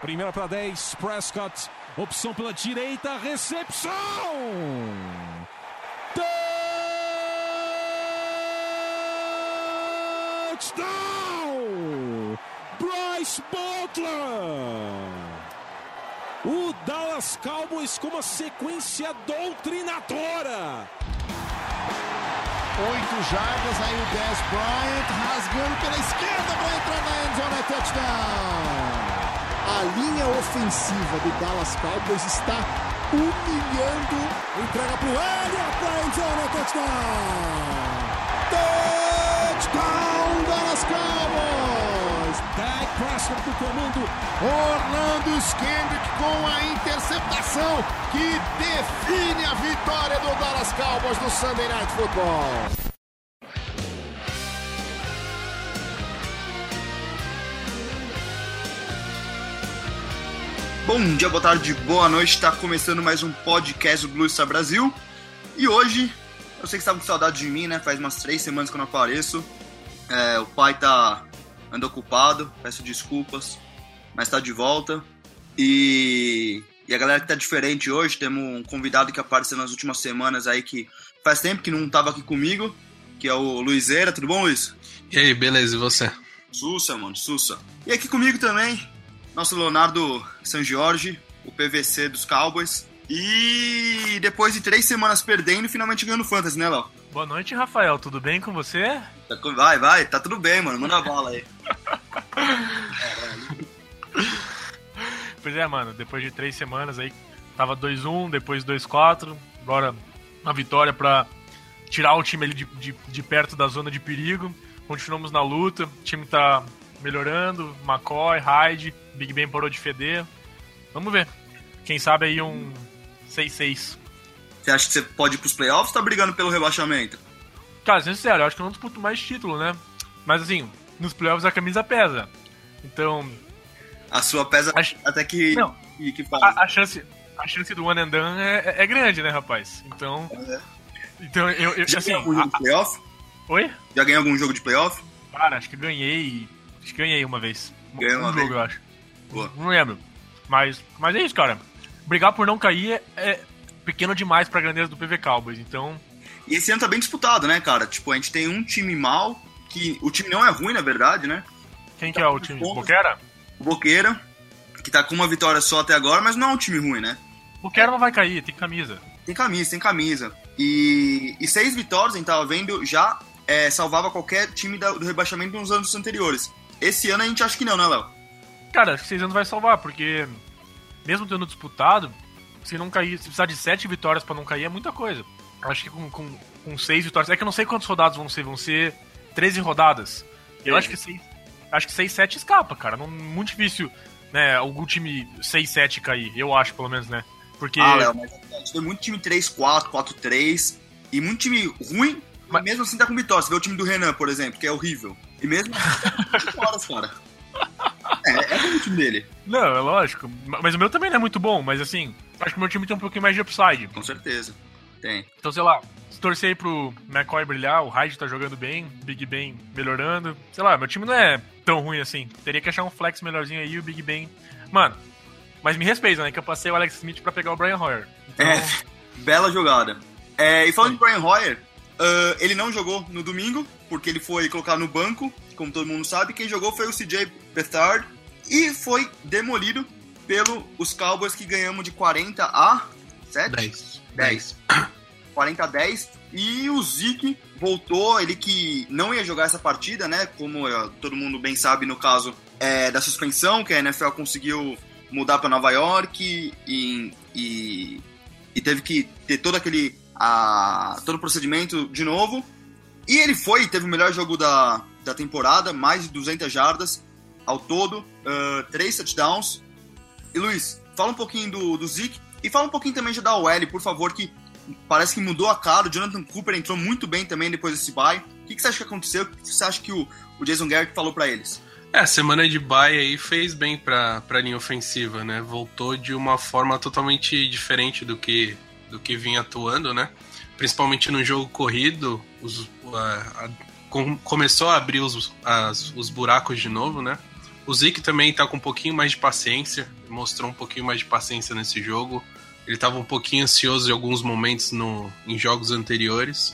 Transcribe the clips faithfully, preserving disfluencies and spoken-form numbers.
Primeira para dez, Prescott, opção pela direita, recepção! Touchdown! Bryce Butler! O Dallas Cowboys com uma sequência doutrinadora. Oito jardas, aí o Dez Bryant rasgando pela esquerda para entrar na endzone, é touchdown. A linha ofensiva do Dallas Cowboys está humilhando. Entrega para o Elliott para endzone, é touchdown. Touchdown, Dallas Cowboys. Dak Prescott do comando. Orlando Scandrick com a interceptação que define a vitória do Dallas Cowboys no Sunday Night Football. Bom dia, boa tarde, boa noite. Está começando mais um podcast do Blue Star Brasil. E hoje, eu sei que você tá com saudade de mim, né? Faz umas três semanas que eu não apareço. É, o pai tá anda ocupado, peço desculpas, mas tá de volta. E, e a galera que tá diferente hoje, temos um convidado que apareceu nas últimas semanas aí, que faz tempo que não tava aqui comigo, que é o Luizeira. Tudo bom, Luiz? E aí, beleza, e você? Sussa, mano, sussa. E aqui comigo também, nosso Leonardo San Jorge, o P V C dos Cowboys. E depois de três semanas perdendo, finalmente ganhando Fantasy, né, Léo? Boa noite, Rafael. Tudo bem com você? Vai, vai. Tá tudo bem, mano. Manda a bala aí. Pois é, mano. Depois de três semanas aí, tava dois a um, depois dois a quatro. Agora uma vitória pra tirar o time ali de, de, de perto da zona de perigo. Continuamos na luta. O time tá melhorando. McCoy, Hyde, Big Ben parou de feder. Vamos ver. Quem sabe aí um seis a seis. Você acha que você pode ir pros playoffs ou tá brigando pelo rebaixamento? Cara, sincero, eu acho que eu não disputo mais título, né? Mas assim, nos playoffs a camisa pesa. Então... A sua pesa a... até que, não, que, que faz. A, a, chance, a chance do one and done é, é grande, né, rapaz? Então... É. Então, eu... eu Já assim, ganhou algum jogo a... de playoff? Oi? Já ganhou algum jogo de playoff? Cara, acho que ganhei... Acho que ganhei uma vez. Ganhei uma um vez. jogo, eu acho. Boa. Não lembro. Mas, mas é isso, cara. Brigar por não cair é... é pequeno demais pra grandeza do P V Cowboys, então... E esse ano tá bem disputado, né, cara? Tipo, a gente tem um time mal, que o time não é ruim, na verdade, né? Quem tá que é o time? Pontos. Boqueira? O Boqueira, que tá com uma vitória só até agora, mas não é um time ruim, né? Boqueira não vai cair, tem camisa. Tem camisa, tem camisa. E, e seis vitórias, a gente tava vendo, já é, salvava qualquer time da, do rebaixamento nos anos anteriores. Esse ano a gente acha que não, né, Léo? Cara, acho que seis anos vai salvar, porque mesmo tendo disputado, se não cair, se precisar de sete vitórias pra não cair, é muita coisa. Acho que com, com, com seis vitórias... É que eu não sei quantas rodadas vão ser. Vão ser treze rodadas. Eu é. acho que seis, acho que seis, sete escapa, cara. Não, muito difícil, né, algum time seis, sete cair. Eu acho, pelo menos, né? Porque... Ah, Léo, mas a gente tem muito time três quatro, quatro três. E muito time ruim, mas mesmo assim tá com vitória. Você vê o time do Renan, por exemplo, que é horrível. E mesmo cinco horas, cara. É, é bom o time dele. Não, é lógico. Mas o meu também não é muito bom, mas assim... Acho que o meu time tem um pouquinho mais de upside. Com certeza, tem. Então, sei lá, se torcer aí pro McCoy brilhar, o Hyde tá jogando bem, Big Ben melhorando. Sei lá, meu time não é tão ruim assim. Teria que achar um flex melhorzinho aí e o Big Ben... Mano, mas me respeita, né? Que eu passei o Alex Smith pra pegar o Brian Hoyer. Então... É, bela jogada. É, e falando Sim. de Brian Hoyer, uh, ele não jogou no domingo, porque ele foi colocado no banco, como todo mundo sabe. Quem jogou foi o C J Beathard e foi demolido pelos Cowboys, que ganhamos de quarenta a sete? dez. dez. quarenta a dez. E o Zeke voltou, ele que não ia jogar essa partida, né? Como uh, todo mundo bem sabe, no caso é, da suspensão, que a N F L conseguiu mudar para Nova York e, e, e teve que ter todo aquele uh, todo o procedimento de novo. E ele foi, teve o melhor jogo da, da temporada, mais de duzentas jardas ao todo, uh, três touchdowns. E Luiz, fala um pouquinho do, do Zeke e fala um pouquinho também já da O L, por favor, que parece que mudou a cara. O Jonathan Cooper entrou muito bem também depois desse bye. O que, que você acha que aconteceu? O que você acha que o, o Jason Garrett falou pra eles? É, a semana de bye aí fez bem pra, pra linha ofensiva, né? Voltou de uma forma totalmente diferente do que, do que vinha atuando, né? Principalmente no jogo corrido, os, a, a, com, começou a abrir os, as, os buracos de novo, né? O Zeke também tá com um pouquinho mais de paciência, mostrou um pouquinho mais de paciência nesse jogo. Ele tava um pouquinho ansioso em alguns momentos no, em jogos anteriores.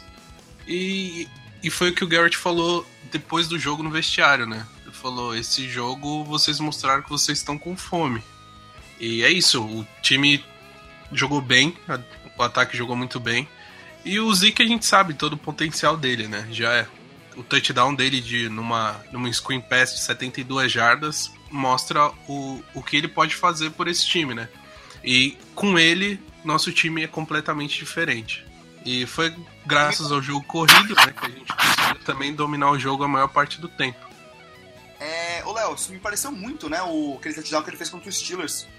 E, e foi o que o Garrett falou depois do jogo no vestiário, né? Ele falou, esse jogo vocês mostraram que vocês estão com fome. E é isso, o time jogou bem, o ataque jogou muito bem. E o Zeke, a gente sabe todo o potencial dele, né? Já é. O touchdown dele de, numa, numa screen pass de setenta e duas jardas mostra o, o que ele pode fazer por esse time, né? E com ele, nosso time é completamente diferente. E foi graças ao jogo corrido, né, que a gente conseguiu também dominar o jogo a maior parte do tempo. É, ô Léo, isso me pareceu muito, né, o, aquele touchdown que ele fez contra os Steelers.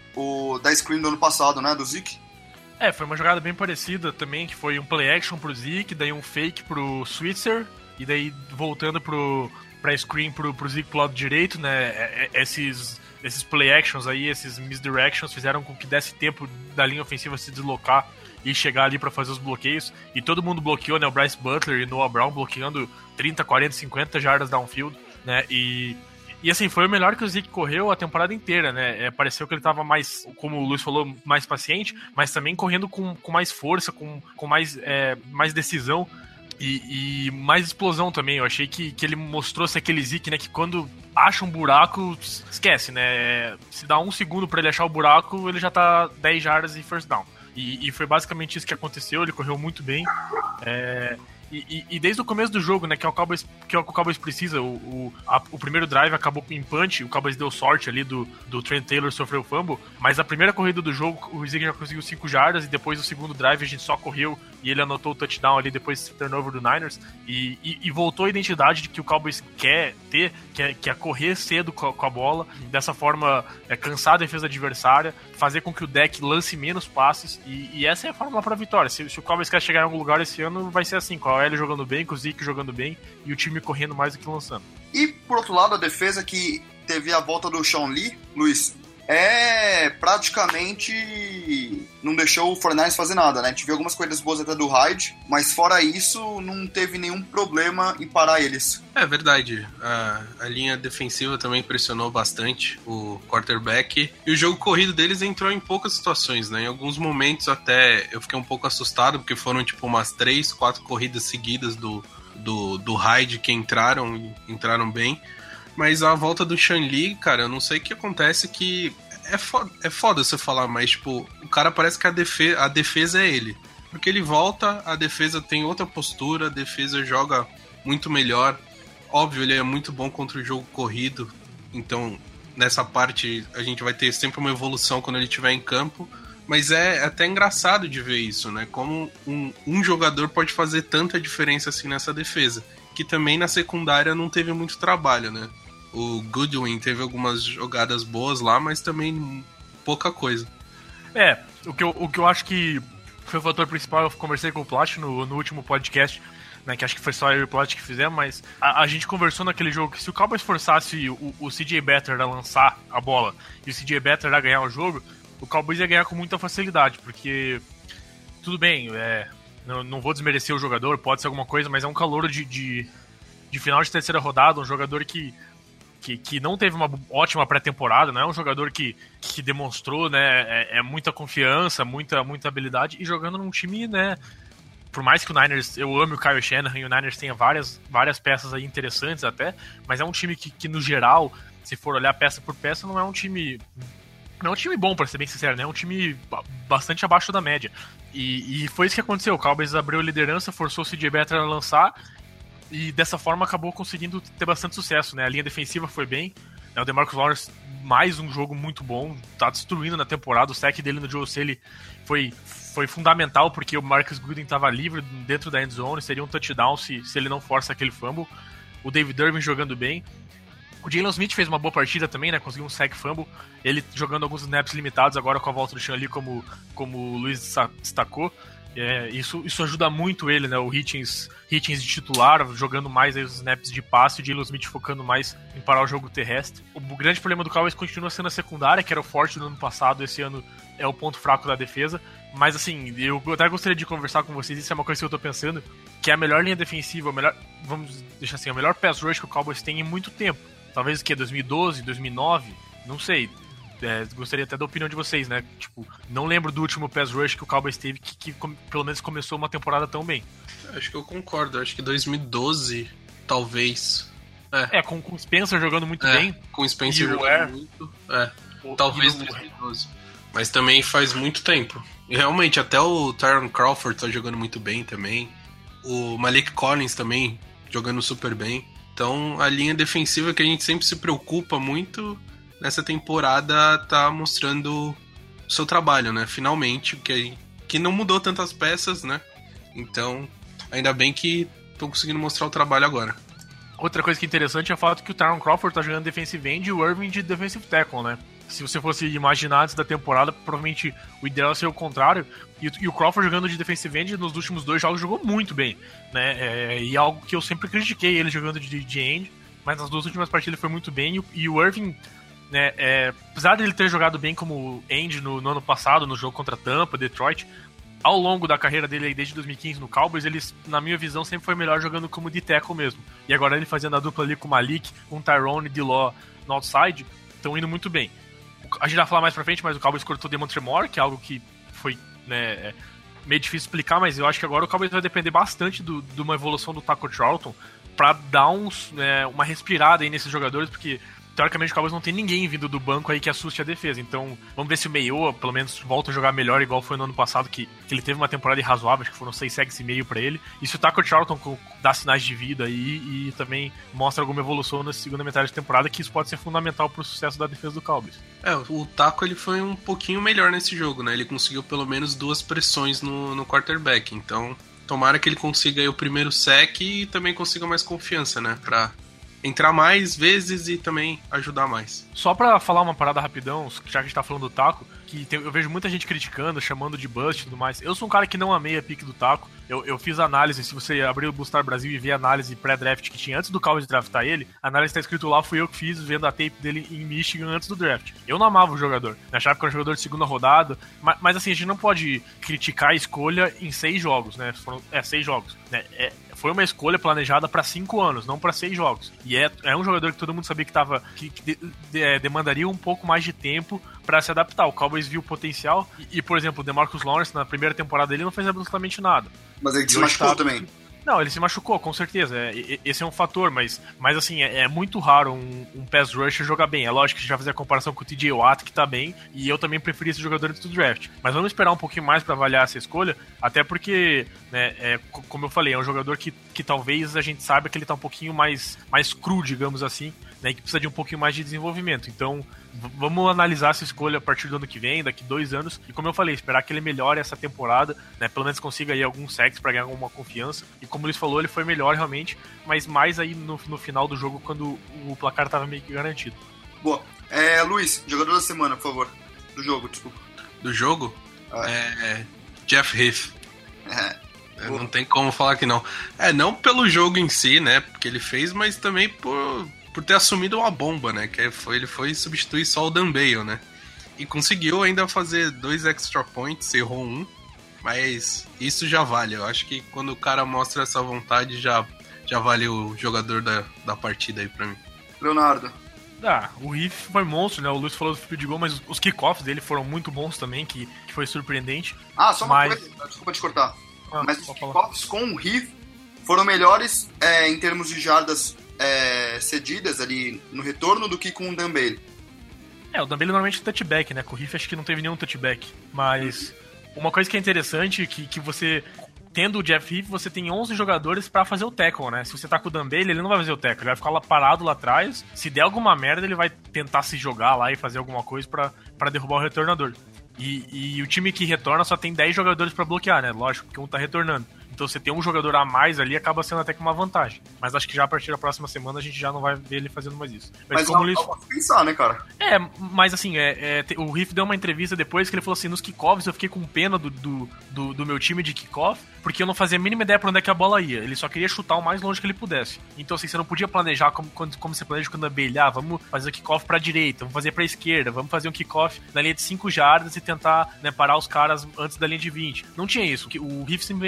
O da screen do ano passado, né, do Zeke. É, foi uma jogada bem parecida também, que foi um play action pro Zeke, daí um fake pro Switzer, e daí voltando pro, pra screen pro, pro Zeke pro lado direito, né, esses, esses play actions aí, esses misdirections fizeram com que desse tempo da linha ofensiva se deslocar e chegar ali pra fazer os bloqueios, e todo mundo bloqueou, né, o Bryce Butler e Noah Brown bloqueando trinta, quarenta, cinquenta jardas downfield, né, e... E assim, foi o melhor que o Zeke correu a temporada inteira, né? É, pareceu que ele tava mais, como o Luiz falou, mais paciente, mas também correndo com, com mais força, com, com mais, é, mais decisão e, e mais explosão também. Eu achei que, que ele mostrou-se aquele Zeke, né? Que quando acha um buraco, esquece, né? Se dá um segundo pra ele achar o buraco, ele já tá dez jardas e first down. E, e foi basicamente isso que aconteceu, ele correu muito bem. É... E, e, e desde o começo do jogo, né, que é o Cowboys, que é o que o Cowboys precisa, o, o, a, o primeiro drive acabou em punch, o Cowboys deu sorte ali do, do Trent Taylor sofreu o fumble, mas a primeira corrida do jogo, o Zeke já conseguiu cinco jardas, e depois o segundo drive a gente só correu, e ele anotou o touchdown ali depois do turnover do Niners, e, e, e voltou a identidade de que o Cowboys quer ter, que é, que é correr cedo com a, com a bola, dessa forma é, cansar a defesa adversária, fazer com que o deck lance menos passes, e, e essa é a fórmula para a vitória. Se, se o Cowboys quer chegar em algum lugar esse ano, vai ser assim, com a L jogando bem, com o Zeke jogando bem e o time correndo mais do que lançando. E por outro lado, a defesa que teve a volta do Sean Lee, Luiz, é praticamente não deixou o Fortnite fazer nada, né? A gente viu algumas corridas boas até do Hyde, mas fora isso não teve nenhum problema em parar eles. É verdade, a, a linha defensiva também pressionou bastante o quarterback, e o jogo corrido deles entrou em poucas situações, né? Em alguns momentos até eu fiquei um pouco assustado, porque foram tipo umas três, quatro corridas seguidas do, do, do Hyde que entraram, entraram bem. Mas a volta do Sean Lee, cara, eu não sei o que acontece, que é foda, é foda você falar, mas tipo, o cara parece que a defesa, a defesa é ele. Porque ele volta, a defesa tem outra postura, a defesa joga muito melhor. Óbvio, ele é muito bom contra o jogo corrido, então nessa parte a gente vai ter sempre uma evolução quando ele estiver em campo. Mas é até engraçado de ver isso, né? Como um, um jogador pode fazer tanta diferença assim nessa defesa. Que também na secundária não teve muito trabalho, né? O Goodwin teve algumas jogadas boas lá, mas também pouca coisa. É, o que eu, o que eu acho que foi o fator principal, eu conversei com o Plat no, no último podcast, né, que acho que foi só eu e o Plat que fizemos, mas a, a gente conversou naquele jogo que se o Cowboys forçasse o, o C J Beathard a lançar a bola e o C J Beathard a ganhar o jogo, o Cowboys ia ganhar com muita facilidade, porque tudo bem, é, não, não vou desmerecer o jogador, pode ser alguma coisa, mas é um calouro de, de, de final de terceira rodada, um jogador que Que, que não teve uma ótima pré-temporada, não é um jogador que, que demonstrou, né, é, é muita confiança, muita, muita habilidade, e jogando num time, né, por mais que o Niners, eu ame o Kyle Shanahan e o Niners tenha várias, várias peças aí interessantes até, mas é um time que, que no geral, se for olhar peça por peça, não é um time, não é um time bom, pra ser bem sincero, né, é um time bastante abaixo da média, e, e foi isso que aconteceu, o Cowboys abriu a liderança, forçou o C J Beathard a lançar, e dessa forma acabou conseguindo ter bastante sucesso, né? A linha defensiva foi bem, né? O DeMarcus Lawrence, mais um jogo muito bom, tá destruindo na temporada, o sack dele no Joe Staley foi, foi fundamental, porque o Marcus Goodwin estava livre dentro da end zone, seria um touchdown se, se ele não força aquele fumble. O David Irving jogando bem. O Jalen Smith fez uma boa partida também, né? Conseguiu um sack fumble, ele jogando alguns snaps limitados, agora com a volta do Sean Lee, como, como o Luiz destacou. É, isso, isso ajuda muito ele, né? O Hitchens, Hitchens de titular, jogando mais aí os snaps de passe, o Jalen Smith focando mais em parar o jogo terrestre. O grande problema do Cowboys continua sendo a secundária, que era o forte do ano passado, esse ano é o ponto fraco da defesa. Mas assim, eu até gostaria de conversar com vocês, isso é uma coisa que eu tô pensando, que é a melhor linha defensiva, a melhor, vamos deixar assim, a melhor pass rush que o Cowboys tem em muito tempo. talvez o que, dois mil e doze, dois mil e nove, não sei. É, gostaria até da opinião de vocês, né? Tipo, não lembro do último pass rush que o Cowboys teve que, que com, pelo menos começou uma temporada tão bem. Acho que eu concordo, acho que dois mil e doze, talvez. É, é com, com o Spencer jogando muito é, bem. Com o Spencer e jogando o Air, muito. É, o, talvez o, dois mil e doze. Mas também faz muito tempo. E realmente, até o Tyron Crawford tá jogando muito bem também. O Malik Collins também jogando super bem. Então, a linha defensiva que a gente sempre se preocupa muito, nessa temporada tá mostrando o seu trabalho, né? Finalmente, que, que não mudou tantas peças, né? Então, ainda bem que estão conseguindo mostrar o trabalho agora. Outra coisa que é interessante é o fato que o Tyron Crawford tá jogando defensive end e o Irving de defensive tackle, né? Se você fosse imaginar antes da temporada, provavelmente o ideal seria o contrário. E, e o Crawford jogando de defensive end nos últimos dois jogos jogou muito bem, né? É, e algo que eu sempre critiquei ele jogando de, de end, mas nas duas últimas partidas ele foi muito bem. E, e o Irving, né, é, apesar de ele ter jogado bem como end no, no ano passado, no jogo contra Tampa, Detroit, ao longo da carreira dele aí, desde dois mil e quinze no Cowboys, ele, na minha visão, sempre foi melhor jogando como de tackle mesmo. E agora ele fazendo a dupla ali com o Malik, com o Tyrone e D-Law no outside, estão indo muito bem. A gente vai falar mais pra frente, mas o Cowboys cortou o Demontre Moore, que é algo que foi, né, meio difícil explicar, mas eu acho que agora o Cowboys vai depender bastante do, de uma evolução do Taco Charlton pra dar uns, né, uma respirada aí nesses jogadores, porque teoricamente o Cowboys não tem ninguém vindo do banco aí que assuste a defesa. Então, vamos ver se o Mayowa, pelo menos, volta a jogar melhor, igual foi no ano passado, que, que ele teve uma temporada razoável, acho que foram seis sacks e meio pra ele. E se o Taco Charlton dá sinais de vida aí e também mostra alguma evolução na segunda metade da temporada, que isso pode ser fundamental pro sucesso da defesa do Cowboys. É, o Taco ele foi um pouquinho melhor nesse jogo, né? Ele conseguiu pelo menos duas pressões no, no quarterback. Então, tomara que ele consiga aí o primeiro sack e também consiga mais confiança, né? Pra entrar mais vezes e também ajudar mais. Só pra falar uma parada rapidão, já que a gente tá falando do Taco, que tem, eu vejo muita gente criticando, chamando de bust e tudo mais. Eu sou um cara que não amei a pique do Taco. Eu, eu fiz análise, se você abrir o Bustar Brasil e ver a análise pré-draft que tinha antes do Cowboys draftar ele, a análise tá escrito lá, fui eu que fiz, vendo a tape dele em Michigan antes do draft. Eu não amava o jogador, eu achava que era um jogador de segunda rodada, mas, mas assim, a gente não pode criticar a escolha em seis jogos, né? Foram, é, seis jogos, né? É, foi uma escolha planejada para cinco anos, não para seis jogos. E é, é um jogador que todo mundo sabia que, tava, que, que de, de, demandaria um pouco mais de tempo para se adaptar. O Cowboys viu o potencial e, e, por exemplo, o DeMarcus Lawrence, na primeira temporada dele, não fez absolutamente nada. Mas ele se machucou tá... também. Não, ele se machucou, com certeza. É, esse é um fator, mas, mas assim, é, é muito raro um, um pass rusher jogar bem. É lógico que a gente vai fazer a comparação com o T J Watt, que tá bem, e eu também preferi esse jogador antes do draft. Mas vamos esperar um pouquinho mais pra avaliar essa escolha, até porque, né, é, como eu falei, é um jogador que, que talvez a gente saiba que ele tá um pouquinho mais, mais cru, digamos assim, né, que precisa de um pouquinho mais de desenvolvimento. Então, v- vamos analisar essa escolha a partir do ano que vem, daqui dois anos, e como eu falei, esperar que ele melhore essa temporada, né, pelo menos consiga aí alguns sacks pra ganhar alguma confiança. E como o Luiz falou, ele foi melhor realmente, mas mais aí no, no final do jogo, quando o placar tava meio que garantido. Boa. É, Luiz, jogador da semana, por favor. Do jogo, desculpa. Do jogo? Ah. É, Jeff Heath. É. Não tem como falar que não. É, não pelo jogo em si, né, que ele fez, mas também por, por ter assumido uma bomba, né, que foi, ele foi substituir só o Dan Bale, né, e conseguiu ainda fazer dois extra points, errou um, mas isso já vale. Eu acho que quando o cara mostra essa vontade, já, já vale o jogador da, da partida aí pra mim. Leonardo. Ah, o Heath foi monstro, né? O Luiz falou do field goal, mas os kickoffs dele foram muito bons também, que, que foi surpreendente. Ah, só uma mas... coisa, desculpa te cortar. Ah, mas os pode falar. kickoffs com o Heath foram melhores é, em termos de jardas é, cedidas ali no retorno do que com o Dan Bale. É, o Dan Bale normalmente é touchback, né? Com o Heath acho que não teve nenhum touchback. Mas uma coisa que é interessante é que, que você, tendo o Jeff Heath, você tem onze jogadores pra fazer o tackle, né? Se você tá com o Dan Bale, ele não vai fazer o tackle, ele vai ficar lá parado lá atrás. Se der alguma merda, ele vai tentar se jogar lá e fazer alguma coisa pra, pra derrubar o retornador. E, e o time que retorna só tem dez jogadores pra bloquear, né? Lógico, porque um tá retornando. Então você tem um jogador a mais ali, acaba sendo até que uma vantagem. Mas acho que já a partir da próxima semana a gente já não vai ver ele fazendo mais isso. Mas, Mas como não, o Luiz... não pensar, né, cara? É, mas assim, é, é, o Heath deu uma entrevista depois que ele falou assim, nos kickoffs eu fiquei com pena do, do, do, do meu time de kickoff, porque eu não fazia a mínima ideia pra onde é que a bola ia. Ele só queria chutar o mais longe que ele pudesse. Então assim, você não podia planejar como, como você planeja quando abelhar, ah, vamos fazer o kickoff pra direita, vamos fazer pra esquerda, vamos fazer um kickoff na linha de cinco jardas e tentar, né, parar os caras antes da linha de vinte. Não tinha isso. O Heath simplesmente fechava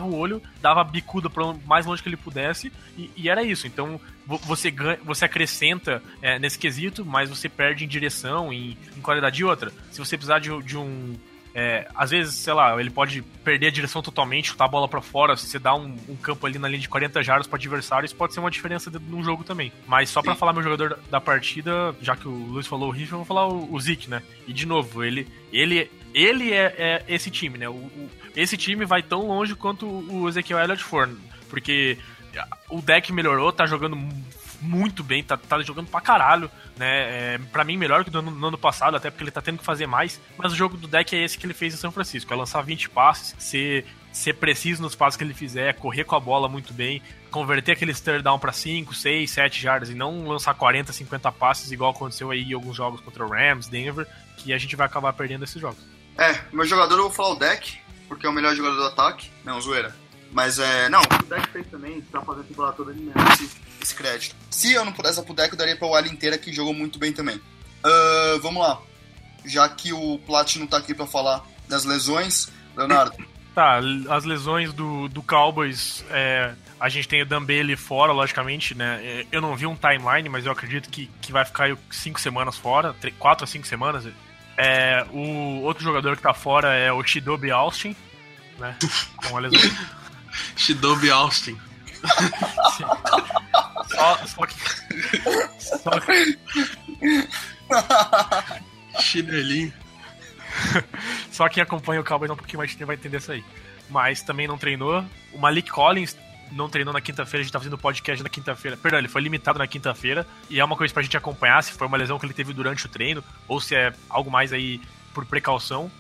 o olho, dava a bicuda para mais longe que ele pudesse, e, e era isso. Então você, ganha, você acrescenta é, nesse quesito, mas você perde em direção, em, em qualidade. E outra, se você precisar de, de um... É, às vezes, sei lá, ele pode perder a direção totalmente, chutar a bola pra fora, se você dá um, um campo ali na linha de quarenta jardas pro adversário, isso pode ser uma diferença de, num jogo também. Mas só Sim. pra falar meu jogador da, da partida, já que o Luiz falou o Riff, eu vou falar o, o Zeke, né? E de novo, ele, ele, ele é, é esse time, né? O, o, esse time vai tão longe quanto o Ezekiel Elliott for, porque o deck melhorou, tá jogando muito bem, tá, tá jogando pra caralho, né? É, pra mim, melhor que no, no ano passado, até porque ele tá tendo que fazer mais. Mas o jogo do deck é esse que ele fez em São Francisco: é lançar vinte passes, ser, ser preciso nos passes que ele fizer, correr com a bola muito bem, converter aquele third down pra cinco, seis, sete jardas e não lançar quarenta, cinquenta passes, igual aconteceu aí em alguns jogos contra o Rams, Denver, que a gente vai acabar perdendo esses jogos. É, meu jogador eu vou falar o deck, porque é o melhor jogador do ataque. Não, zoeira. Mas é. Não, o deck fez também, tá fazendo a temporada toda, ele merece esse crédito. Se eu não pudesse dar pro deck, eu daria pra Wally inteira, que jogou muito bem também. Uh, vamos lá. Já que o Plat não tá aqui pra falar das lesões, Leonardo. Tá, as lesões do, do Cowboys, é, a gente tem o Dan Bailey fora, logicamente, né? Eu não vi um timeline, mas eu acredito que, que vai ficar cinco semanas fora, quatro a cinco semanas. É, o outro jogador que tá fora é o Chidobe Austin, né? Com a lesão. Chidobe Austin. Só, só que. Só que. Chinelinho. Só quem acompanha o Cowboys um pouquinho mais vai entender isso aí. Mas também não treinou. O Malik Collins não treinou na quinta-feira, a gente tá fazendo podcast na quinta-feira. Perdão, ele foi limitado na quinta-feira. E é uma coisa pra gente acompanhar se foi uma lesão que ele teve durante o treino, ou se é algo mais aí por precaução.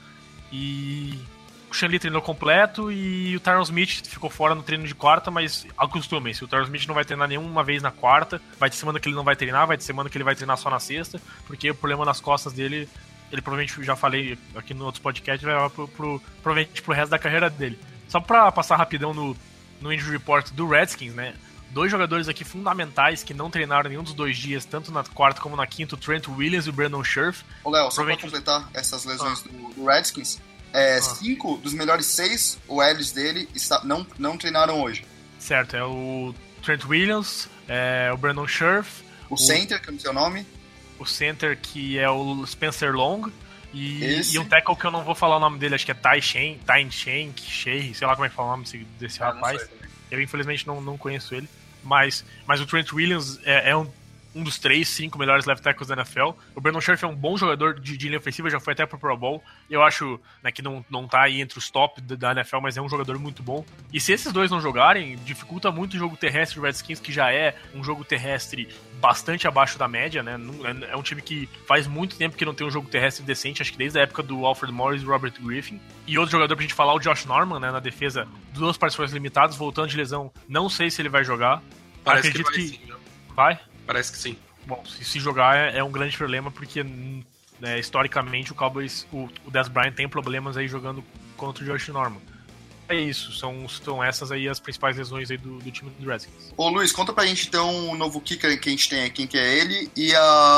E o Shanley treinou completo e o Tyron Smith ficou fora no treino de quarta, mas acostumem-se, o Tyron Smith não vai treinar nenhuma vez na quarta, vai ter semana que ele não vai treinar, vai ter semana que ele vai treinar só na sexta, porque o problema nas costas dele, ele provavelmente, já falei aqui no outros podcasts, vai levar pro, pro, provavelmente pro resto da carreira dele. Só pra passar rapidão no, no injury report do Redskins, né? Dois jogadores aqui fundamentais que não treinaram nenhum dos dois dias, tanto na quarta como na quinta, o Trent Williams e o Brandon Scherf. Ô Léo, só pra completar essas lesões ah. do, do Redskins, É, ah. cinco dos melhores seis O Ls dele está, não, não treinaram hoje. Certo, é o Trent Williams, é o Brandon Scherf, o, o center, que é o seu nome, o center que é o Spencer Long e, e um tackle que eu não vou falar o nome dele, acho que é Ty Shen, Ty Shen, Shea, sei lá como é que fala o nome desse, desse ah, rapaz. Eu infelizmente não, não conheço ele, mas, mas o Trent Williams é, é um um dos três, cinco melhores left tackles da N F L. O Brandon Scherf é um bom jogador de, de linha ofensiva, já foi até pro Pro Bowl. Eu acho, né, que não, não tá aí entre os top da, da N F L, mas é um jogador muito bom. E se esses dois não jogarem, dificulta muito o jogo terrestre do Redskins, que já é um jogo terrestre bastante abaixo da média, né? É um time que faz muito tempo que não tem um jogo terrestre decente, acho que desde a época do Alfred Morris e Robert Griffin. E outro jogador pra gente falar, o Josh Norman, né, na defesa, duas participações limitadas, voltando de lesão, não sei se ele vai jogar. Parece Acredito que vai, que... sim, vai? Parece que sim. Bom, se, se jogar é, é um grande problema, porque né, historicamente o Cowboys, o, o Dez Bryant tem problemas aí jogando contra o Josh Norman. É isso, são, são essas aí as principais lesões aí do, do time do Redskins. Ô Luiz, conta pra gente então o novo kicker que a gente tem aqui, quem que é ele, e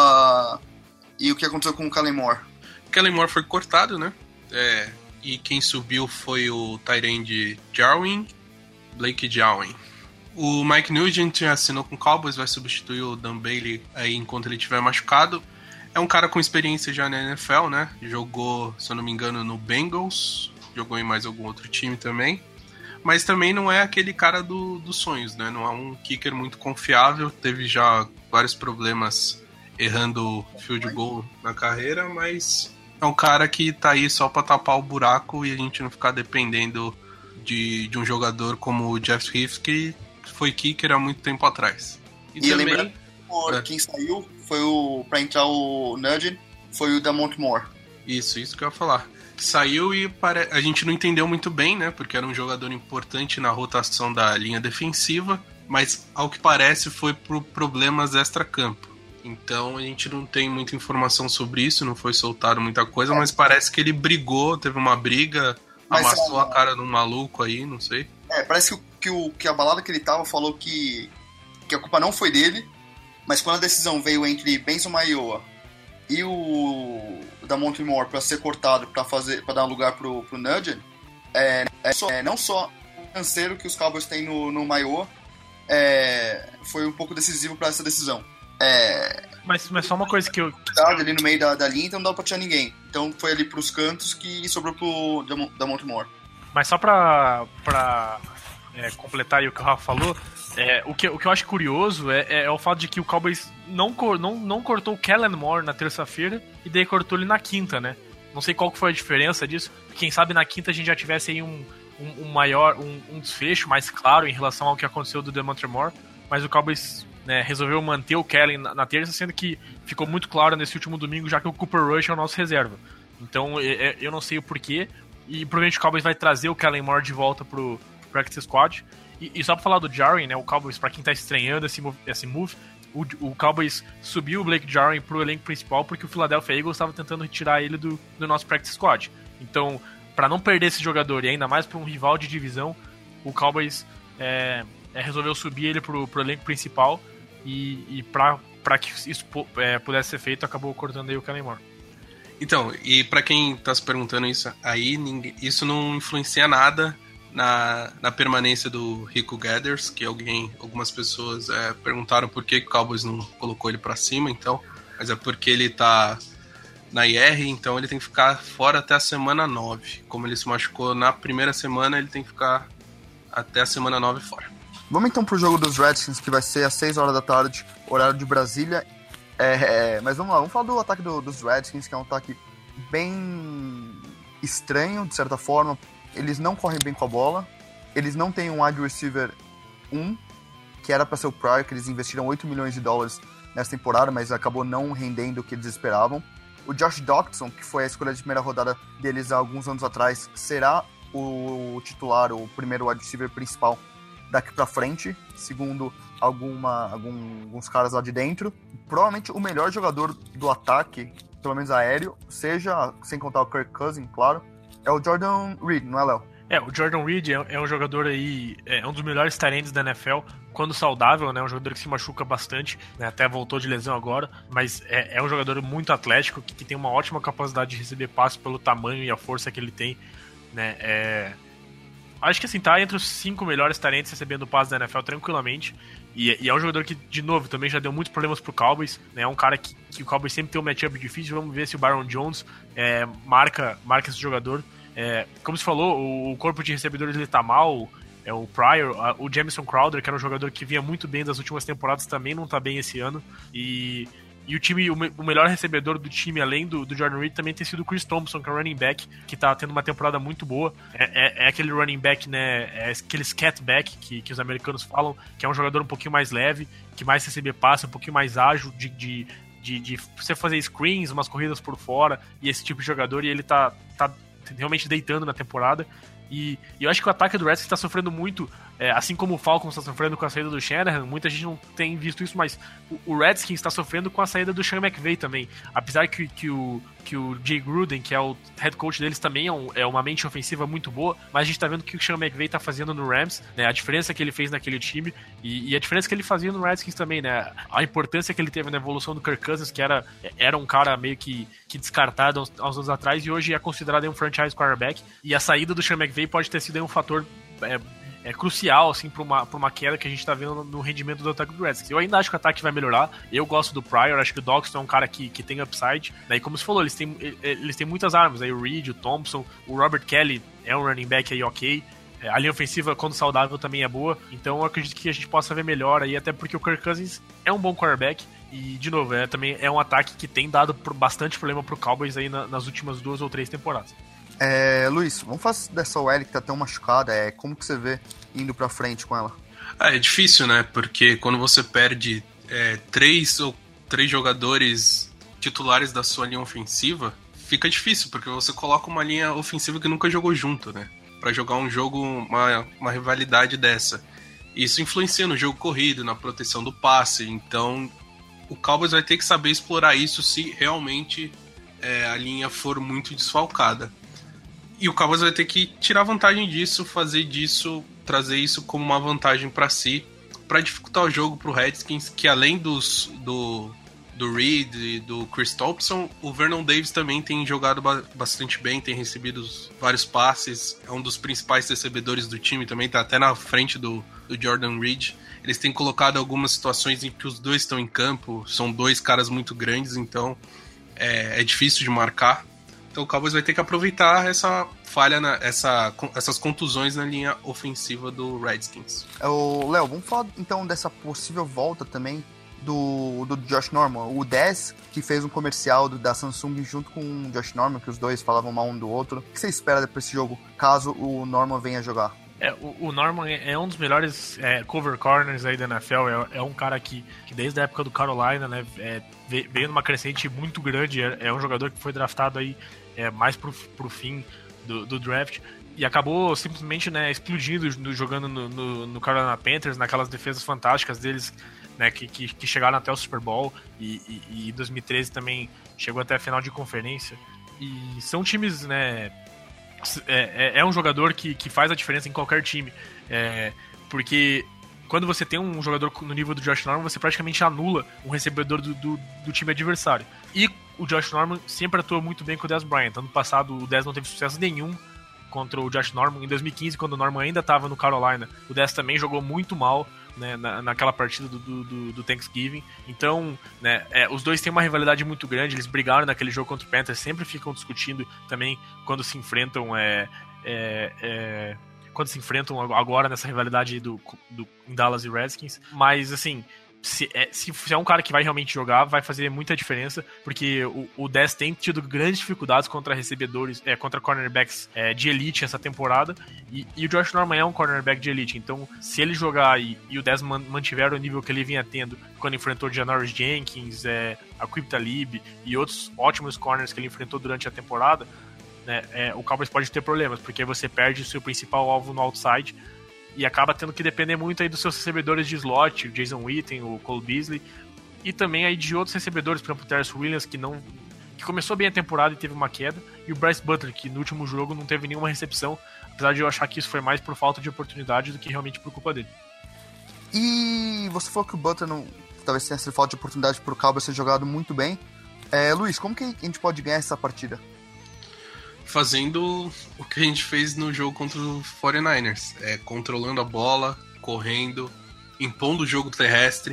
a e o que aconteceu com o Kellen Moore. Kellen Moore foi cortado, né? É, e quem subiu foi o tight end Jarwin, Blake Jarwin. O Mike Nugent assinou com o Cowboys, vai substituir o Dan Bailey aí enquanto ele estiver machucado. É um cara com experiência já na N F L, né? Jogou, se eu não me engano, no Bengals, jogou em mais algum outro time também. Mas também não é aquele cara do, dos sonhos, né? Não é um kicker muito confiável, teve já vários problemas errando field goal na carreira, mas é um cara que tá aí só pra tapar o buraco e a gente não ficar dependendo de, de um jogador como o Jeff Heath, que foi kicker há muito tempo atrás. E, e também, lembrando, é. quem saiu foi o pra entrar o Nugent, foi o Damont Moore. Isso, isso que eu ia falar. Saiu e pare... a gente não entendeu muito bem, né? Porque era um jogador importante na rotação da linha defensiva, mas ao que parece foi por problemas extra-campo. Então a gente não tem muita informação sobre isso, não foi soltado muita coisa, é. mas parece que ele brigou, teve uma briga, mas, amassou é... a cara de um maluco aí, não sei. É, parece que o Que, o, que a balada que ele tava falou que, que a culpa não foi dele, mas quando a decisão veio entre Benson Maioa e o Damont Moore pra ser cortado, pra, fazer, pra dar lugar pro, pro Nugent, é, é, só, é não só financeiro que os Cowboys têm no, no maiô é, foi um pouco decisivo para essa decisão. É, mas, mas só uma coisa que eu... ali no meio da, da linha, então não dá pra tirar ninguém. Então foi ali pros cantos que sobrou pro Damonte Moore. Mas só pra, pra é, completar aí o que o Rafa falou, é, o, que, o que eu acho curioso é, é, é o fato de que o Cowboys não, não, não cortou o Kellen Moore na terça-feira e daí cortou ele na quinta, né? Não sei qual que foi a diferença disso. Quem sabe na quinta a gente já tivesse aí um, um, um maior, um, um desfecho mais claro em relação ao que aconteceu do Damonte Moore, mas o Cowboys... né, resolveu manter o Kellen na, na terça, sendo que ficou muito claro nesse último domingo, já que o Cooper Rush é o nosso reserva. Então eu, eu não sei o porquê, e provavelmente o Cowboys vai trazer o Kellen Moore de volta pro, pro Practice Squad. E, e só pra falar do Jarwin, né, o Cowboys, pra quem tá estranhando esse move, esse move o, o Cowboys subiu o Blake Jarwin pro elenco principal porque o Philadelphia Eagles estava tentando retirar ele do, do nosso Practice Squad. Então, pra não perder esse jogador, e ainda mais pra um rival de divisão, o Cowboys é, é, resolveu subir ele pro, pro elenco principal. E, e pra, pra que isso é, pudesse ser feito, acabou cortando aí o Kellen Moore. Então, e pra quem tá se perguntando isso, aí ninguém, isso não influencia nada na, na permanência do Rico Gathers, que alguém, algumas pessoas é, perguntaram por que o Cowboys não colocou ele pra cima, então, mas é porque ele tá na I R, então ele tem que ficar fora até a semana nove. Como ele se machucou na primeira semana, ele tem que ficar até a semana nove fora. Vamos então pro jogo dos Redskins, que vai ser às seis horas da tarde, horário de Brasília. É, é, mas vamos lá, vamos falar do ataque do, dos Redskins, que é um ataque bem estranho, de certa forma. Eles não correm bem com a bola. Eles não têm um wide receiver um, que era para ser o Pryor, que eles investiram oito milhões de dólares nessa temporada, mas acabou não rendendo o que eles esperavam. O Josh Doctson, que foi a escolha de primeira rodada deles há alguns anos atrás, será o titular, o primeiro wide receiver principal daqui pra frente, segundo alguma, algum, alguns caras lá de dentro. Provavelmente o melhor jogador do ataque, pelo menos aéreo, seja, sem contar o Kirk Cousins, claro, é o Jordan Reed, não é, Léo? É, o Jordan Reed é, é um jogador aí, é um dos melhores tight ends da N F L, quando saudável, né, um jogador que se machuca bastante, né, até voltou de lesão agora, mas é, é um jogador muito atlético, que, que tem uma ótima capacidade de receber passes pelo tamanho e a força que ele tem, né, é... Acho que assim, tá entre os cinco melhores talentos recebendo passes da N F L tranquilamente. E, e é um jogador que, de novo, também já deu muitos problemas pro Cowboys. Né? É um cara que, que o Cowboys sempre tem um matchup difícil. Vamos ver se o Byron Jones é, marca, marca esse jogador. É, como você falou, o, o corpo de recebedores ele tá mal. É, o Pryor, a, o Jamison Crowder, que era um jogador que vinha muito bem das últimas temporadas, também não tá bem esse ano. E... E o time, o, me, o melhor recebedor do time, além do, do Jordan Reed, também tem sido o Chris Thompson, que é um running back, que tá tendo uma temporada muito boa. É, é, é aquele running back, né? É aquele scat back que, que os americanos falam, que é um jogador um pouquinho mais leve, que mais receber passe, um pouquinho mais ágil, de, de, de, de você fazer screens, umas corridas por fora, e esse tipo de jogador, e ele tá, tá realmente deitando na temporada. E, e eu acho que o ataque do Redskins está sofrendo muito, é, assim como o Falcons está sofrendo com a saída do Shanahan. Muita gente não tem visto isso, mas o, o Redskins está sofrendo com a saída do Sean McVay também. Apesar que, que, o, que o Jay Gruden, que é o head coach deles, também é, um, é uma mente ofensiva muito boa, mas a gente está vendo o que o Sean McVay está fazendo no Rams, né, a diferença que ele fez naquele time e, e a diferença que ele fazia no Redskins também, né, a importância que ele teve na evolução do Kirk Cousins, que era, era um cara meio que, que descartado há uns, há uns anos atrás e hoje é considerado um franchise quarterback, e a saída do Sean McVay pode ter sido um fator é, é, crucial assim, para uma, uma queda que a gente está vendo no, no rendimento do ataque do Redskins. Eu ainda acho que o ataque vai melhorar, eu gosto do Pryor, acho que o Doxton é um cara que, que tem upside, daí né? Como você falou, eles têm, eles têm muitas armas, aí o Reed, o Thompson, o Robert Kelly é um running back aí ok, a linha ofensiva, quando saudável, também é boa, então eu acredito que a gente possa ver melhor aí, até porque o Kirk Cousins é um bom quarterback. E, de novo, é, também é um ataque que tem dado bastante problema pro Cowboys aí na, nas últimas duas ou três temporadas. É, Luiz, vamos falar dessa O L que tá tão machucada, é, como que você vê indo pra frente com ela? Ah, é difícil, né? Porque quando você perde é, três ou três jogadores titulares da sua linha ofensiva, fica difícil, porque você coloca uma linha ofensiva que nunca jogou junto, né? Pra jogar um jogo, uma, uma rivalidade dessa. Isso influencia no jogo corrido, na proteção do passe, então o Cowboys vai ter que saber explorar isso se realmente é, a linha for muito desfalcada. E o Cowboys vai ter que tirar vantagem disso, fazer disso, trazer isso como uma vantagem para si, para dificultar o jogo pro Redskins, que além dos, do, do Reed e do Chris Thompson, o Vernon Davis também tem jogado ba- bastante bem, tem recebido vários passes, é um dos principais recebedores do time também, tá até na frente do, do Jordan Reed. Eles têm colocado algumas situações em que os dois estão em campo, são dois caras muito grandes, então é, é difícil de marcar. Então o Cowboys vai ter que aproveitar essa falha, na, essa, essas contusões na linha ofensiva do Redskins. Ô, Léo, vamos falar então dessa possível volta também do, do Josh Norman. O Dez, que fez um comercial do, da Samsung junto com o Josh Norman, que os dois falavam mal um do outro. O que você espera depois desse jogo, caso o Norman venha jogar? É, o, o Norman é um dos melhores é, cover corners aí da N F L, é, é um cara que, que desde a época do Carolina, né, é, veio numa crescente muito grande, é, é um jogador que foi draftado aí é, mais pro, pro fim do, do draft, e acabou simplesmente, né, explodindo jogando no, no, no Carolina Panthers, naquelas defesas fantásticas deles, né, que, que, que chegaram até o Super Bowl, e, e, e em dois mil e treze também chegou até a final de conferência, e são times, né, É, é, é um jogador que, que faz a diferença em qualquer time, é, porque quando você tem um jogador no nível do Josh Norman, você praticamente anula um recebedor do, do, do time adversário. E o Josh Norman sempre atuou muito bem com o Dez Bryant. Ano passado o Dez não teve sucesso nenhum contra o Josh Norman. Em dois mil e quinze, quando o Norman ainda estava no Carolina, o Dez também jogou muito mal, né, na, naquela partida do, do, do Thanksgiving. Então, né, é, os dois têm uma rivalidade muito grande, eles brigaram naquele jogo contra o Panthers, sempre ficam discutindo também quando se enfrentam é, é, é, quando se enfrentam agora nessa rivalidade do, do, em Dallas e Redskins. Mas assim, se é, se é um cara que vai realmente jogar, vai fazer muita diferença, porque o, o Dez tem tido grandes dificuldades contra recebedores, é, contra cornerbacks é, de elite essa temporada, e, e o Josh Norman é um cornerback de elite, então se ele jogar e, e o Dez man, mantiver o nível que ele vinha tendo quando enfrentou Janoris Jenkins, é, a Aqib Talib e outros ótimos corners que ele enfrentou durante a temporada, né, é, o Cowboys pode ter problemas, porque aí você perde o seu principal alvo no outside, e acaba tendo que depender muito aí dos seus recebedores de slot, o Jason Witten, o Cole Beasley, e também aí de outros recebedores, por exemplo, o Terrence Williams, que não que começou bem a temporada e teve uma queda, e o Bryce Butler, que no último jogo não teve nenhuma recepção, apesar de eu achar que isso foi mais por falta de oportunidade do que realmente por culpa dele. E você falou que o Butler não, talvez tenha sido falta de oportunidade para o Cowboys ser jogado muito bem. É, Luiz, como que a gente pode ganhar essa partida? Fazendo o que a gente fez no jogo contra o forty-niners, é, controlando a bola, correndo, impondo o jogo terrestre.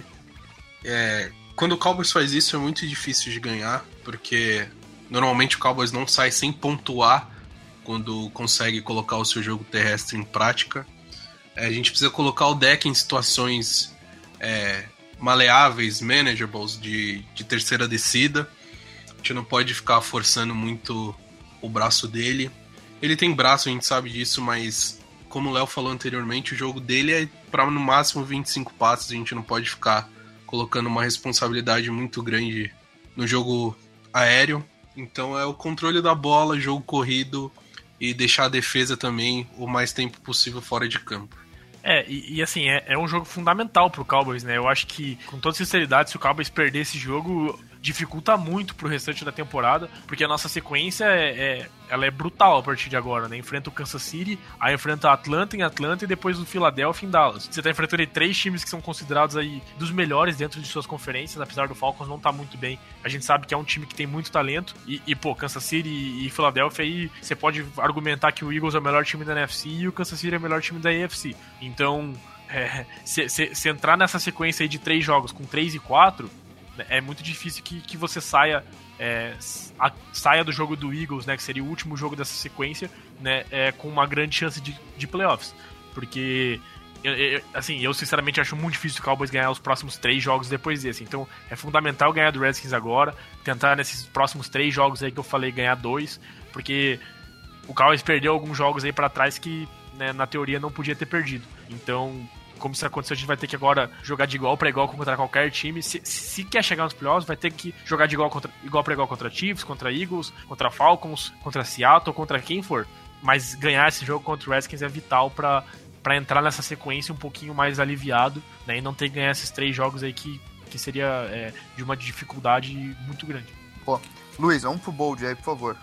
É, quando o Cowboys faz isso é muito difícil de ganhar, porque normalmente o Cowboys não sai sem pontuar quando consegue colocar o seu jogo terrestre em prática. É, a gente precisa colocar o deck em situações é, maleáveis, manageables, de, de terceira descida. A gente não pode ficar forçando muito o braço dele. Ele tem braço, a gente sabe disso, mas como o Léo falou anteriormente, o jogo dele é para no máximo vinte e cinco passes, a gente não pode ficar colocando uma responsabilidade muito grande no jogo aéreo. Então é o controle da bola, jogo corrido e deixar a defesa também o mais tempo possível fora de campo. É, e, e assim, é, é um jogo fundamental pro Cowboys, né? Eu acho que, com toda sinceridade, se o Cowboys perder esse jogo, dificulta muito pro restante da temporada, porque a nossa sequência é, é, ela é brutal a partir de agora, né? Enfrenta o Kansas City, aí enfrenta a Atlanta em Atlanta e depois o Philadelphia em Dallas. Você tá enfrentando aí três times que são considerados aí dos melhores dentro de suas conferências, apesar do Falcons não tá muito bem. A gente sabe que é um time que tem muito talento e, e pô, Kansas City e Philadelphia aí, você pode argumentar que o Eagles é o melhor time da N F C e o Kansas City é o melhor time da A F C. Então, é, se, se, se entrar nessa sequência aí de três jogos com três e quatro, é muito difícil que, que você saia, é, a, saia do jogo do Eagles, né, que seria o último jogo dessa sequência, né, é, com uma grande chance de, de playoffs. Porque, eu, eu, assim, eu sinceramente acho muito difícil o Cowboys ganhar os próximos três jogos depois desse. Então é fundamental ganhar do Redskins agora, tentar nesses próximos três jogos aí que eu falei ganhar dois, porque o Cowboys perdeu alguns jogos aí pra trás que, né, na teoria não podia ter perdido. Então, como isso aconteceu, a gente vai ter que agora jogar de igual para igual contra qualquer time. Se, se quer chegar nos playoffs, vai ter que jogar de igual, contra, igual para igual contra Chiefs, contra Eagles, contra Falcons, contra Seattle, contra quem for. Mas ganhar esse jogo contra o Redskins é vital para para entrar nessa sequência um pouquinho mais aliviado, né, e não ter que ganhar esses três jogos aí que, que seria é, de uma dificuldade muito grande. Pô, Luiz, vamos pro bold aí, por favor.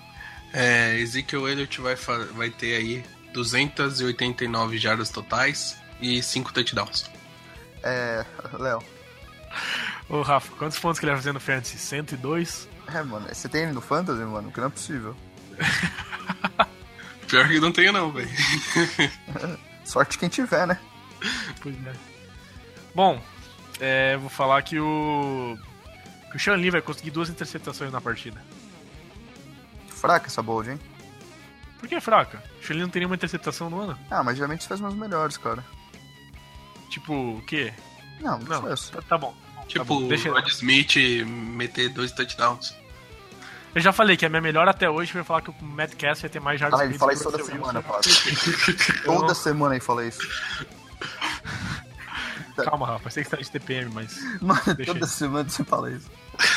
É, Ezekiel Elliott vai, vai ter aí duzentas e oitenta e nove jardas totais e cinco touchdowns. É, Léo. Ô, Rafa, quantos pontos que ele vai fazer no Fantasy? cento e dois? É, mano, você tem ele no Fantasy, mano? Que não é possível. Pior que não tenho não, velho. Sorte quem tiver, né? Pois é. Bom, é, vou falar que o... que o Sean Lee vai conseguir duas interceptações na partida. Fraca essa bold, hein? Por que é fraca? O Sean Lee não tem nenhuma interceptação no ano? Ah, mas geralmente faz umas melhores, cara. Tipo, o quê? Não, Não, não isso. tá, tá bom. Tipo, Tá bom, deixa o eu... Rod Smith meter dois touchdowns. eu já falei que a minha melhor até hoje foi falar que o Matt Cass ia ter mais jardas. Ah, ele que fala o isso toda Russell semana, Wilson. quase. Toda semana ele fala isso. Calma, Rafa, eu sei que você tá de T P M, mas... Mano, Deixa toda aí. semana você fala isso.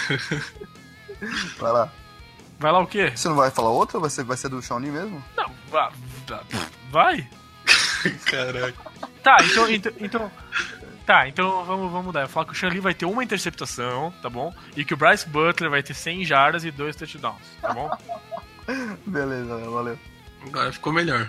Vai lá. Vai lá o quê? Você não vai falar outra ou vai ser, vai ser do Shawnee mesmo? Não, va- va- vai. Caraca. Tá, então... então, então... Tá, então vamos, vamos mudar. Eu vou falar que o Sean Lee vai ter uma interceptação, tá bom? E que o Bryce Butler vai ter cem jardas e dois touchdowns, tá bom? Beleza, valeu. Agora ficou melhor.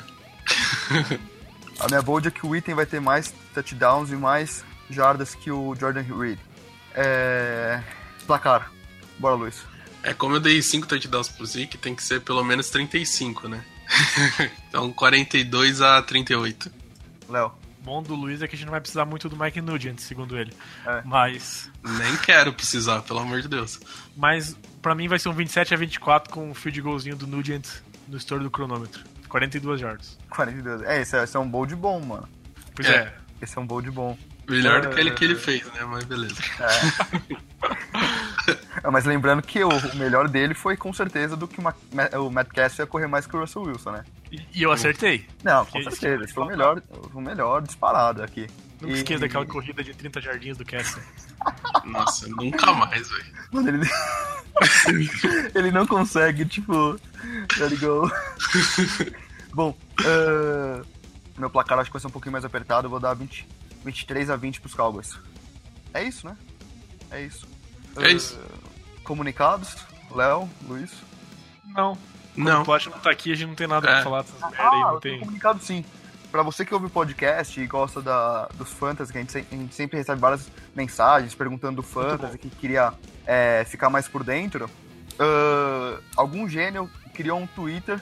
A minha bold é que o Item vai ter mais touchdowns e mais jardas que o Jordan Reed. É... Placar. Bora, Luiz. É, como eu dei cinco touchdowns pro Zeke, tem que ser pelo menos trinta e cinco, né? Então quarenta e dois a trinta e oito. Léo. O bom do Luiz é que a gente não vai precisar muito do Mike Nugent, segundo ele. É. Mas... Nem quero precisar, pelo amor de Deus. Mas pra mim vai ser um vinte e sete a vinte e quatro com um field goalzinho do Nugent no estouro do cronômetro. quarenta e duas jardas. quarenta e dois. É, esse é, esse é um bold bom, mano. Pois É. é. Esse é um bold bom. Melhor do que ele que ele fez, né? Mas beleza. É, mas lembrando que o, o melhor dele foi com certeza do que o, Ma- o Matt Cass ia correr mais que o Russell Wilson, né? E, e eu acertei. Não, com Que- certeza. Esse foi o melhor, o melhor disparado aqui. Nunca E- esqueça daquela corrida de trinta jardins do Cassie. Nossa, nunca mais, velho. Mano, ele... ele não consegue, tipo... Let it go. Bom, uh, meu placar acho que vai ser um pouquinho mais apertado. Eu vou dar vinte, vinte e três a vinte pros Cowboys. É isso, né? É isso. É isso. Comunicados? Léo, Luiz? Não. Não. O Plot não tá aqui, a gente não tem nada É. pra falar dessas merda aí, Ah, não eu tenho tem. comunicado sim. Pra você que ouve o podcast e gosta da, dos fantasy, que a gente, se- a gente sempre recebe várias mensagens perguntando do fantasy, que queria é, ficar mais por dentro, ah, algum gênio criou um Twitter.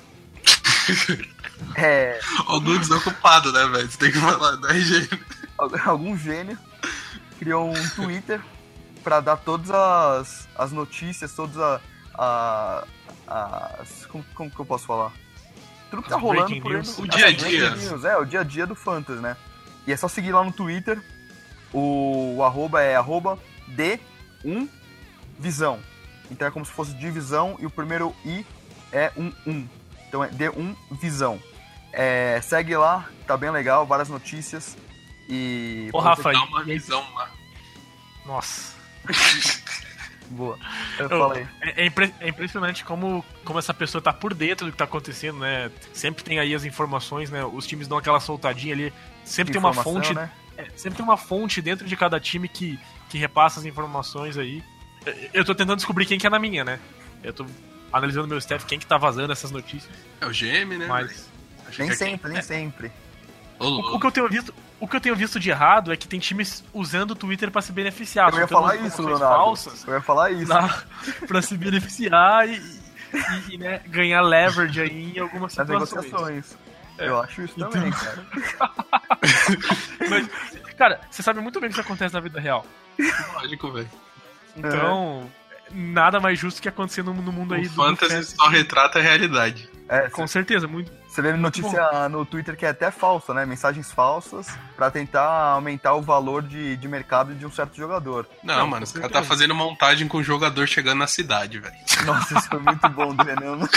é, Algum desocupado, né, velho? Você tem que falar da higiene. algum gênio criou um Twitter pra dar todas as, as notícias, todas a, a- as... Como, como que eu posso falar? Tudo que tá As rolando breaking por aí. news. no- O dia a as breaking dia. news, É, o dia a dia do Fantasy, né? E é só seguir lá no Twitter. O, o arroba é arroba D um Visão. Então é como se fosse divisão e o primeiro I é um um. Então é D um Visão. É, segue lá, tá bem legal, várias notícias. E. Ô, Rafa, Dá uma e aí- visão lá. Nossa. Boa. Eu Eu- falei. É, é impre- é impressionante como, como essa pessoa tá por dentro do que tá acontecendo, né? Sempre tem aí as informações, né? Os times dão aquela soltadinha ali. Sempre tem uma Informação, fonte. né? é, sempre tem uma fonte dentro de cada time que, que repassa as informações aí. É, Eu tô tentando descobrir quem que é na minha, né? Eu tô analisando meu staff, quem que tá vazando essas notícias. É o G M, né? Mas. Acho Nem que é sempre, nem sempre. Ô, O, louco. o que eu tenho visto. O que eu tenho visto de errado é que tem times usando o Twitter pra se beneficiar. Eu ia soltando falar informações isso, Leonardo. falsas Eu ia falar isso. na, pra se beneficiar e, e- e, né, ganhar leverage aí em algumas Nas situações. negociações. É. Eu acho isso Então- também, cara. Mas, cara, você sabe muito bem o que isso acontece na vida real. Lógico, velho. Então, nada mais justo que acontecer no, no mundo aí O do fantasy fantasy. só retrata a realidade. É, Com certeza, muito. você vê notícia no Twitter que é até falsa, né? Mensagens falsas pra tentar aumentar o valor de, de mercado de um certo jogador. Não, Não, mano, com os caras certeza. tá fazendo montagem com o jogador chegando na cidade, velho. Nossa, isso foi muito bom do Renan.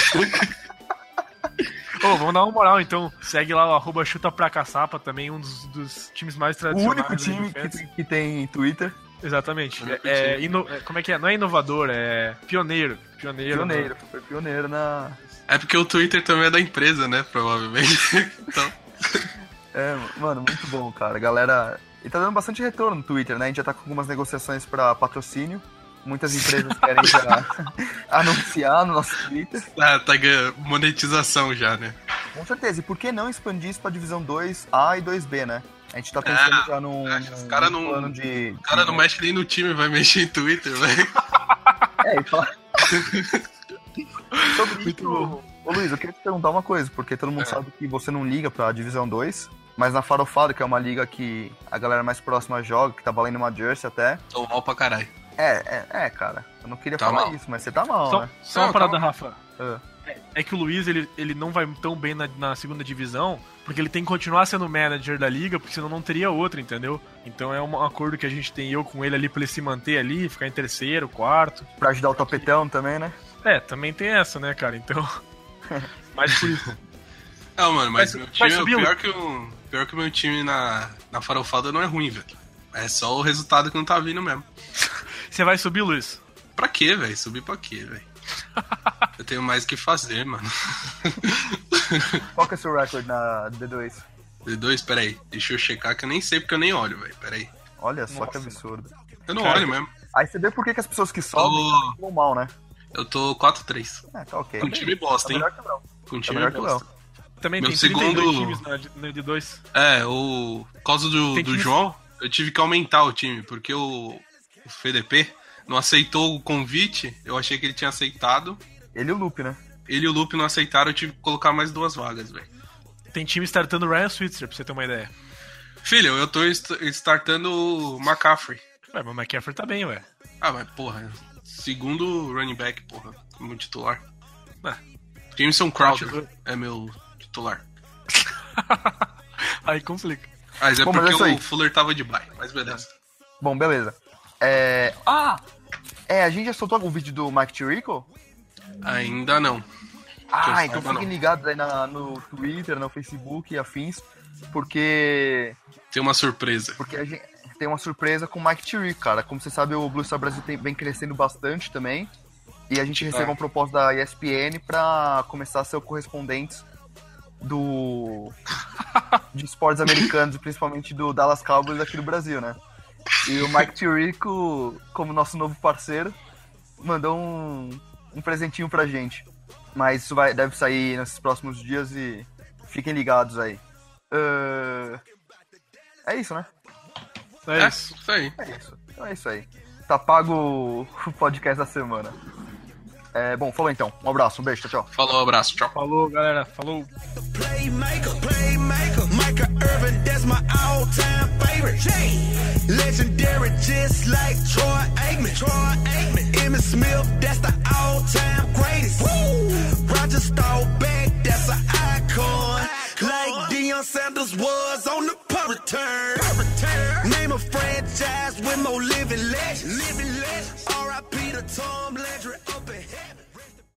Ô, vamos dar uma moral então. Segue lá o arroba chuta pra caçapa, também um dos, dos times mais O tradicionais. único aí do time fantasy. que, que tem Twitter. Exatamente. O único É, time. ino- é, como é que é? Não é inovador, é pioneiro. Pioneiro. Pioneiro. Foi pioneiro na. É porque o Twitter também é da empresa, né? Provavelmente. Então, É, mano, muito bom, cara. A galera. E tá dando bastante retorno no Twitter, né? A gente já tá com algumas negociações pra patrocínio. Muitas empresas querem já anunciar no nosso Twitter. tá, tá ganhando monetização já, né? Com certeza. E por que não expandir isso pra divisão dois A e dois B, né? A gente tá pensando Ah, já num, acho que os num cara não- plano de... O cara não mexe nem no time, vai mexer em Twitter, velho. É, e fala... Sobre isso, ô Luiz, eu queria te perguntar uma coisa, porque todo mundo É. sabe que você não liga pra Divisão dois, mas na Farofada, que é uma liga que a galera mais próxima joga, que tá valendo uma jersey até... Tô mal pra caralho. É, é, é, cara, eu não queria Tá falar mal. isso, mas você tá mal, Só, né? só Não, uma parada, calma. Rafa. Ah. É que o Luiz, ele, ele não vai tão bem na, na segunda divisão, porque ele tem que continuar sendo manager da liga, porque senão não teria outra, entendeu? Então é um acordo que a gente tem eu com ele ali pra ele se manter ali, ficar em terceiro, quarto. Pra ajudar o topetão também, né? É, também tem essa, né, cara? Então. Mas por isso. Não, mano, mas Vai- meu vai time, subir, pior que o pior que o meu time na, na farofada não é ruim, velho. É só o resultado que não tá vindo mesmo. Você vai subir, Luiz? Pra quê, velho? Subir pra quê, velho? Eu tenho mais o que fazer, mano. Qual que é o seu recorde na D dois? D dois, peraí. Deixa eu checar que eu nem sei porque eu nem olho, velho. Peraí. Olha só Nossa. que absurdo. Eu não Cara, olho mesmo. Aí você vê por que, que as pessoas que sobem Tô- vão mal, né? Eu tô quatro a três. É, tá ok. Com um time bosta, Tá hein? melhor que não. Com um Tá time melhor que bosta. não. Também Meu tem trinta e dois segundo- times na, na D dois. É, o. Por causa do, Tem do time- João, eu tive que aumentar o time, porque o, o F D P não aceitou o convite. Eu achei que ele tinha aceitado. Ele e o Lupe, né? Ele e o Lupe não aceitaram, eu tive que colocar mais duas vagas, velho. Tem time startando o Ryan Switzer, pra você ter uma ideia. Filho, eu tô est- startando o McCaffrey. Ué, mas o McCaffrey tá bem, ué. Ah, mas porra, segundo running back, porra, como titular. Ah. Jameson Crowder é meu titular. Aí complica. Mas é Bom, mas porque é isso aí. o Fuller tava de bye, mas beleza. Bom, beleza. É... Ah! É, a gente já soltou algum vídeo do Mike Tirico? Ainda não. Ah, eu então saiba, fiquem não. ligados aí na- no Twitter, no Facebook e afins, porque, Tem uma surpresa. porque a gente tem uma surpresa com o Mike Tirico, cara. Como você sabe, o Blue Star Brasil tem, vem crescendo bastante também, e a gente recebeu É. uma proposta da E S P N pra começar a ser o correspondente do de esportes americanos, principalmente do Dallas Cowboys aqui do Brasil, né? E o Mike Tirico, como nosso novo parceiro, mandou um, um presentinho pra gente. Mas isso vai, deve sair nesses próximos dias e fiquem ligados aí. Uh, É isso, né? É, É, isso. isso aí. É isso. Então é isso aí. Tá pago o podcast da semana. É, bom, falou então. Um abraço, um beijo, tchau, tchau. Falou, abraço, tchau. Falou, galera. Falou. Playmaker, playmaker, Michael Irvin, that's my all-time favorite. Legendary, just like Troy Aikman. Troy Aikman, Emmitt Smith, that's the all-time greatest. Woo! Roger Staubach, that's an icon. Like Deion Sanders was on the punt return. Name a franchise with more living legends. Living legends. R I P to Tom Landry up in heaven.